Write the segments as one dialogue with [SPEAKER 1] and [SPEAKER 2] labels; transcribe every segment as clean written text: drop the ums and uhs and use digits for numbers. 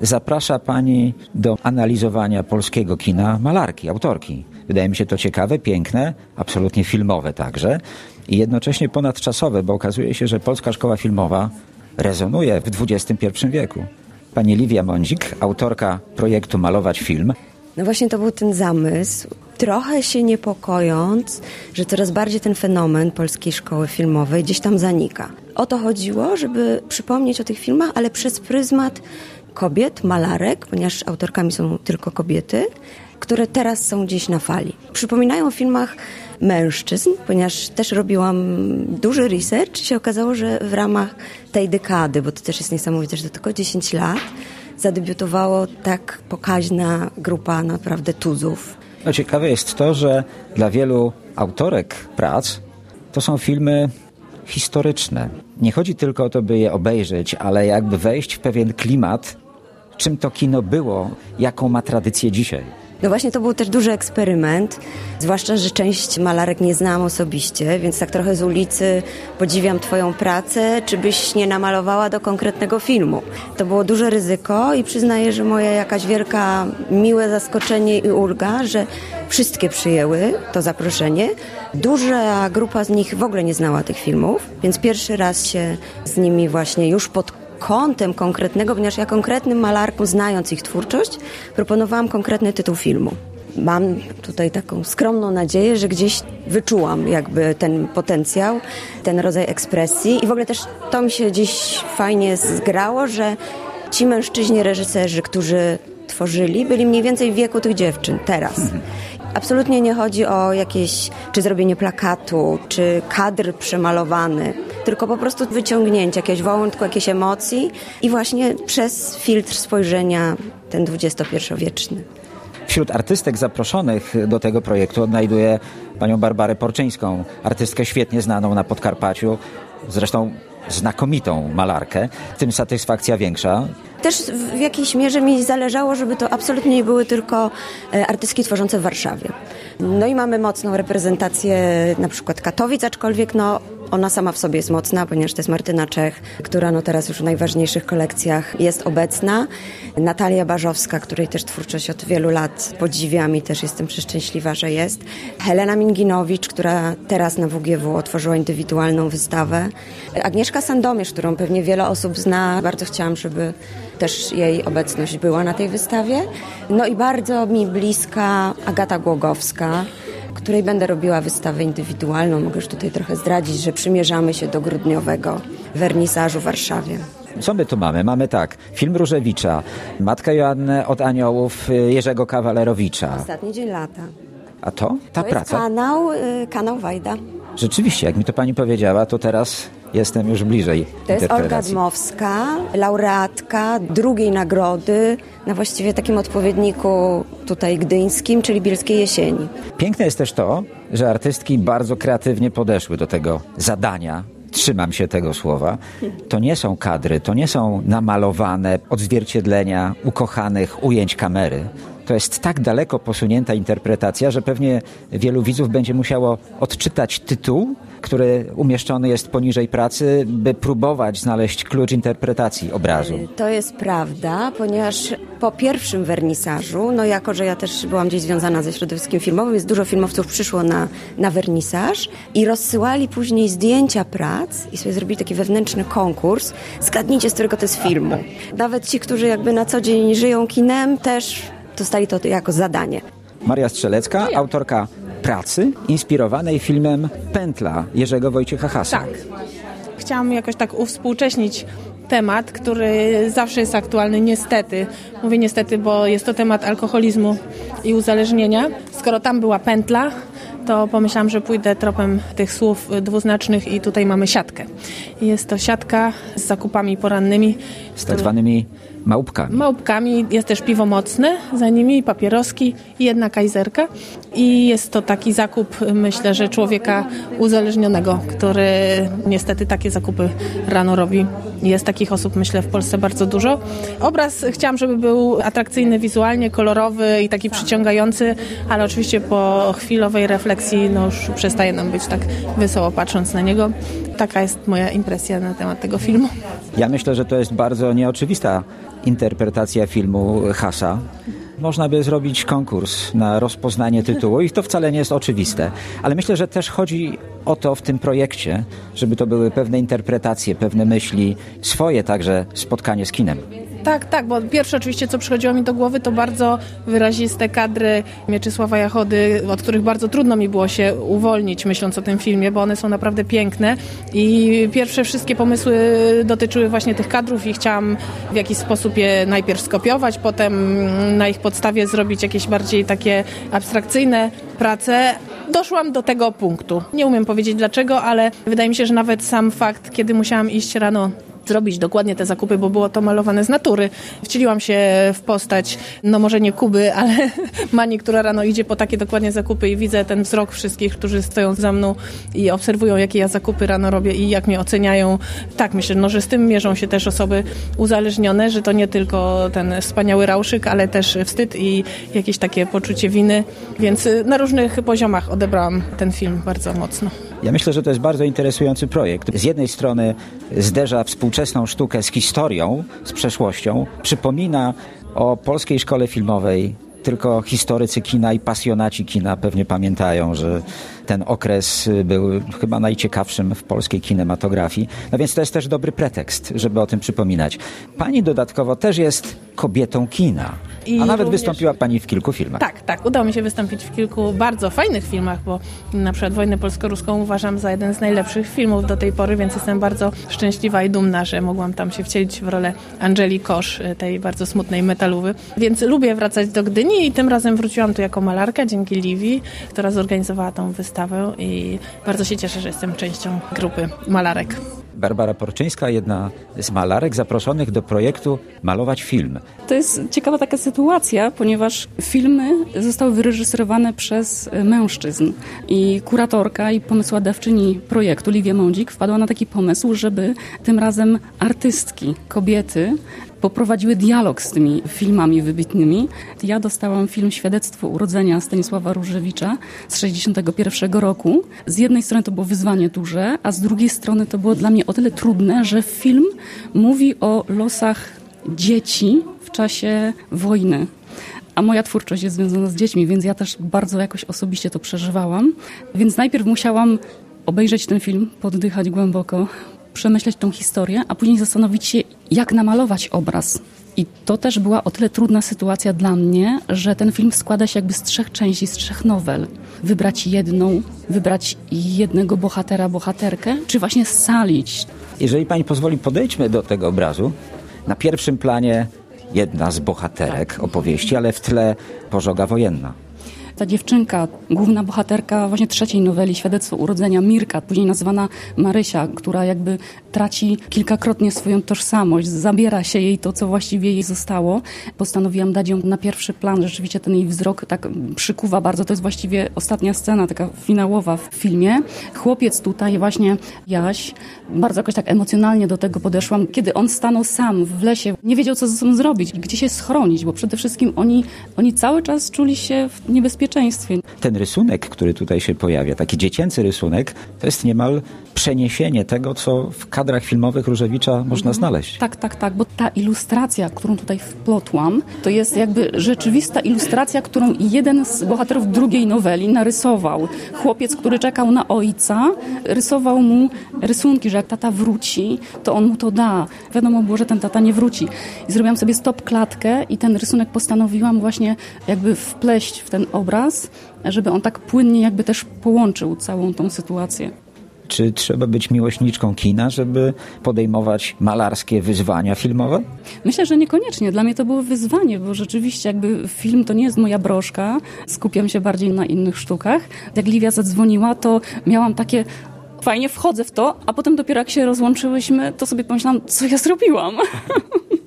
[SPEAKER 1] zaprasza pani do analizowania polskiego kina malarki, autorki. Wydaje mi się to ciekawe, piękne, absolutnie filmowe także i jednocześnie ponadczasowe, bo okazuje się, że polska szkoła filmowa rezonuje w XXI wieku. Pani Liwia Mądzik, autorka projektu Malować Film.
[SPEAKER 2] No właśnie to był ten zamysł, trochę się niepokojąc, że coraz bardziej ten fenomen polskiej szkoły filmowej gdzieś tam zanika. O to chodziło, żeby przypomnieć o tych filmach, ale przez pryzmat kobiet, malarek, ponieważ autorkami są tylko kobiety, które teraz są gdzieś na fali. Przypominają o filmach mężczyzn, ponieważ też robiłam duży research i się okazało, że w ramach tej dekady, bo to też jest niesamowite, że to tylko 10 lat, zadebiutowało tak pokaźna grupa naprawdę tuzów.
[SPEAKER 1] No ciekawe jest to, że dla wielu autorek prac to są filmy historyczne. Nie chodzi tylko o to, by je obejrzeć, ale jakby wejść w pewien klimat, czym to kino było, jaką ma tradycję dzisiaj.
[SPEAKER 2] No właśnie to był też duży eksperyment, zwłaszcza, że część malarek nie znałam osobiście, więc tak trochę z ulicy podziwiam twoją pracę, czy byś nie namalowała do konkretnego filmu. To było duże ryzyko i przyznaję, że moje jakaś wielka, miłe zaskoczenie i ulga, że wszystkie przyjęły to zaproszenie. Duża grupa z nich w ogóle nie znała tych filmów, więc pierwszy raz się z nimi właśnie już pod kątem konkretnego, ponieważ ja konkretnym malarkom, znając ich twórczość, proponowałam konkretny tytuł filmu. Mam tutaj taką skromną nadzieję, że gdzieś wyczułam jakby ten potencjał, ten rodzaj ekspresji i w ogóle też to mi się gdzieś fajnie zgrało, że ci mężczyźni reżyserzy, którzy tworzyli, byli mniej więcej w wieku tych dziewczyn teraz. Absolutnie nie chodzi o jakieś, czy zrobienie plakatu, czy kadr przemalowany, tylko po prostu wyciągnięcie jakiegoś wątku, jakiejś emocji i właśnie przez filtr spojrzenia ten XXI-wieczny.
[SPEAKER 1] Wśród artystek zaproszonych do tego projektu odnajduję panią Barbarę Porczyńską, artystkę świetnie znaną na Podkarpaciu, zresztą znakomitą malarkę, tym satysfakcja większa.
[SPEAKER 2] Też w jakiejś mierze mi zależało, żeby to absolutnie nie były tylko artystki tworzące w Warszawie. No i mamy mocną reprezentację na przykład Katowic, aczkolwiek ona sama w sobie jest mocna, ponieważ to jest Martyna Czech, która teraz już w najważniejszych kolekcjach jest obecna. Natalia Barzowska, której też twórczość od wielu lat podziwiam i też jestem przeszczęśliwa, że jest. Helena Minginowicz, która teraz na WGW otworzyła indywidualną wystawę. Agnieszka Sandomierz, którą pewnie wiele osób zna. Bardzo chciałam, żeby też jej obecność była na tej wystawie. No i bardzo mi bliska Agata Głogowska, której będę robiła wystawę indywidualną. Mogę już tutaj trochę zdradzić, że przymierzamy się do grudniowego wernisażu w Warszawie.
[SPEAKER 1] Co my tu mamy? Mamy tak, film Różewicza, Matkę Joannę od Aniołów Jerzego Kawalerowicza.
[SPEAKER 2] Ostatni dzień lata.
[SPEAKER 1] A to? Ta
[SPEAKER 2] to
[SPEAKER 1] praca?
[SPEAKER 2] Jest kanał Wajda.
[SPEAKER 1] Rzeczywiście, jak mi to pani powiedziała, to teraz jestem już bliżej
[SPEAKER 2] To jest Olga
[SPEAKER 1] interpretacji.
[SPEAKER 2] Dmowska, laureatka drugiej nagrody na właściwie takim odpowiedniku tutaj gdyńskim, czyli Bielskiej Jesieni.
[SPEAKER 1] Piękne jest też to, że artystki bardzo kreatywnie podeszły do tego zadania. Trzymam się tego słowa. To nie są kadry, to nie są namalowane odzwierciedlenia ukochanych ujęć kamery. To jest tak daleko posunięta interpretacja, że pewnie wielu widzów będzie musiało odczytać tytuł, który umieszczony jest poniżej pracy, by próbować znaleźć klucz interpretacji obrazu.
[SPEAKER 2] To jest prawda, ponieważ po pierwszym wernisażu, jako że ja też byłam gdzieś związana ze środowiskiem filmowym, więc dużo filmowców przyszło na wernisaż i rozsyłali później zdjęcia prac i sobie zrobili taki wewnętrzny konkurs. Zgadnijcie, z którego to jest filmu. Nawet ci, którzy jakby na co dzień żyją kinem, też dostali to jako zadanie.
[SPEAKER 1] Maria Strzelecka, autorka pracy inspirowanej filmem Pętla Jerzego Wojciecha Hasa.
[SPEAKER 3] Tak. Chciałam jakoś tak uwspółcześnić temat, który zawsze jest aktualny, niestety. Mówię niestety, bo jest to temat alkoholizmu i uzależnienia. Skoro tam była pętla, to pomyślałam, że pójdę tropem tych słów dwuznacznych i tutaj mamy siatkę. Jest to siatka z zakupami porannymi.
[SPEAKER 1] Z tak zwanymi małpkami.
[SPEAKER 3] Małpkami. Jest też piwo mocne, za nimi papieroski i jedna kajzerka. I jest to taki zakup, myślę, że człowieka uzależnionego, który niestety takie zakupy rano robi Jest takich osób, myślę, w Polsce bardzo dużo. Obraz chciałam, żeby był atrakcyjny wizualnie, kolorowy i taki przyciągający, ale oczywiście po chwilowej refleksji już przestaje nam być tak wesoło patrząc na niego. Taka jest moja impresja na temat tego filmu.
[SPEAKER 1] Ja myślę, że to jest bardzo nieoczywista interpretacja filmu Hasa. Można by zrobić konkurs na rozpoznanie tytułu i to wcale nie jest oczywiste. Ale myślę, że też chodzi o to w tym projekcie, żeby to były pewne interpretacje, pewne myśli, swoje także spotkanie z kinem.
[SPEAKER 3] Tak, bo pierwsze oczywiście, co przychodziło mi do głowy, to bardzo wyraziste kadry Mieczysława Jachody, od których bardzo trudno mi było się uwolnić, myśląc o tym filmie, bo one są naprawdę piękne i pierwsze wszystkie pomysły dotyczyły właśnie tych kadrów i chciałam w jakiś sposób je najpierw skopiować, potem na ich podstawie zrobić jakieś bardziej takie abstrakcyjne prace. Doszłam do tego punktu. Nie umiem powiedzieć dlaczego, ale wydaje mi się, że nawet sam fakt, kiedy musiałam iść rano zrobić dokładnie te zakupy, bo było to malowane z natury. Wcieliłam się w postać, może nie Kuby, ale Mani, która rano idzie po takie dokładnie zakupy i widzę ten wzrok wszystkich, którzy stoją za mną i obserwują, jakie ja zakupy rano robię i jak mnie oceniają. Tak, myślę, że z tym mierzą się też osoby uzależnione, że to nie tylko ten wspaniały rauszyk, ale też wstyd i jakieś takie poczucie winy, więc na różnych poziomach odebrałam ten film bardzo mocno.
[SPEAKER 1] Ja myślę, że to jest bardzo interesujący projekt. Z jednej strony zderza współczesną sztukę z historią, z przeszłością, przypomina o polskiej szkole filmowej. Tylko historycy kina i pasjonaci kina pewnie pamiętają, że ten okres był chyba najciekawszym w polskiej kinematografii. No więc to jest też dobry pretekst, żeby o tym przypominać. Pani dodatkowo też jest kobietą kina. A nawet wystąpiła pani w kilku filmach.
[SPEAKER 3] Tak. Udało mi się wystąpić w kilku bardzo fajnych filmach, bo na przykład Wojnę polsko-ruską uważam za jeden z najlepszych filmów do tej pory, więc jestem bardzo szczęśliwa i dumna, że mogłam tam się wcielić w rolę Angeli Kosz, tej bardzo smutnej metaluwy. Więc lubię wracać do Gdyni i tym razem wróciłam tu jako malarka dzięki Liwii, która zorganizowała tą wystawę i bardzo się cieszę, że jestem częścią grupy malarek.
[SPEAKER 1] Barbara Porczyńska, jedna z malarek zaproszonych do projektu Malować film.
[SPEAKER 4] To jest ciekawa taka sytuacja, ponieważ filmy zostały wyreżyserowane przez mężczyzn i kuratorka i pomysłodawczyni projektu Liwia Mądzik wpadła na taki pomysł, żeby tym razem artystki, kobiety poprowadziły dialog z tymi filmami wybitnymi. Ja dostałam film Świadectwo urodzenia Stanisława Różewicza z 1961 roku. Z jednej strony to było wyzwanie duże, a z drugiej strony to było dla mnie o tyle trudne, że film mówi o losach dzieci w czasie wojny. A moja twórczość jest związana z dziećmi, więc ja też bardzo jakoś osobiście to przeżywałam. Więc najpierw musiałam obejrzeć ten film, poddychać głęboko, przemyśleć tą historię, a później zastanowić się, jak namalować obraz. I to też była o tyle trudna sytuacja dla mnie, że ten film składa się jakby z 3 części, z 3 nowel. Wybrać jedną, wybrać jednego bohatera, bohaterkę, czy właśnie scalić.
[SPEAKER 1] Jeżeli pani pozwoli, podejdźmy do tego obrazu. Na pierwszym planie jedna z bohaterek opowieści, ale w tle pożoga wojenna.
[SPEAKER 4] Ta dziewczynka, główna bohaterka właśnie 3 noweli, Świadectwo urodzenia, Mirka, później nazywana Marysia, która jakby traci kilkakrotnie swoją tożsamość, zabiera się jej to, co właściwie jej zostało. Postanowiłam dać ją na pierwszy plan, rzeczywiście ten jej wzrok tak przykuwa bardzo. To jest właściwie ostatnia scena, taka finałowa w filmie. Chłopiec tutaj właśnie, Jaś, bardzo jakoś tak emocjonalnie do tego podeszłam. Kiedy on stanął sam w lesie, nie wiedział, co ze sobą zrobić, gdzie się schronić, bo przede wszystkim oni cały czas czuli się w niebezpieczeństwie.
[SPEAKER 1] Ten rysunek, który tutaj się pojawia, taki dziecięcy rysunek, to jest niemal przeniesienie tego, co w kadrach filmowych Różewicza można znaleźć.
[SPEAKER 4] Tak, bo ta ilustracja, którą tutaj wplotłam, to jest jakby rzeczywista ilustracja, którą jeden z bohaterów drugiej noweli narysował. Chłopiec, który czekał na ojca, rysował mu rysunki, że jak tata wróci, to on mu to da. Wiadomo było, że ten tata nie wróci. I zrobiłam sobie stop klatkę i ten rysunek postanowiłam właśnie jakby wpleść w ten obraz, żeby on tak płynnie jakby też połączył całą tą sytuację.
[SPEAKER 1] Czy trzeba być miłośniczką kina, żeby podejmować malarskie wyzwania filmowe?
[SPEAKER 4] Myślę, że niekoniecznie. Dla mnie to było wyzwanie, bo rzeczywiście jakby film to nie jest moja broszka. Skupiam się bardziej na innych sztukach. Jak Liwia zadzwoniła, to miałam takie fajnie, wchodzę w to, a potem dopiero jak się rozłączyłyśmy, to sobie pomyślałam, co ja zrobiłam.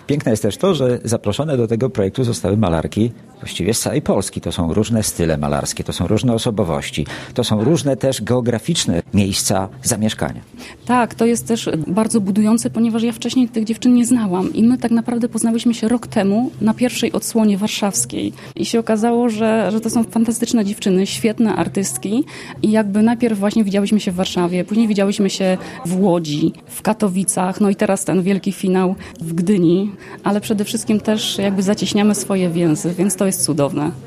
[SPEAKER 1] Piękne jest też to, że zaproszone do tego projektu zostały malarki właściwie z całej Polski. To są różne style malarskie, to są różne osobowości, to są różne też geograficzne miejsca zamieszkania.
[SPEAKER 4] Tak, to jest też bardzo budujące, ponieważ ja wcześniej tych dziewczyn nie znałam i my tak naprawdę poznałyśmy się rok temu na pierwszej odsłonie warszawskiej i się okazało, że to są fantastyczne dziewczyny, świetne artystki i jakby najpierw właśnie widziałyśmy się w Warszawie, później widziałyśmy się w Łodzi, w Katowicach, no i teraz ten wielki finał w Gdyni, ale przede wszystkim też jakby zacieśniamy swoje więzy, więc to jest cudowne.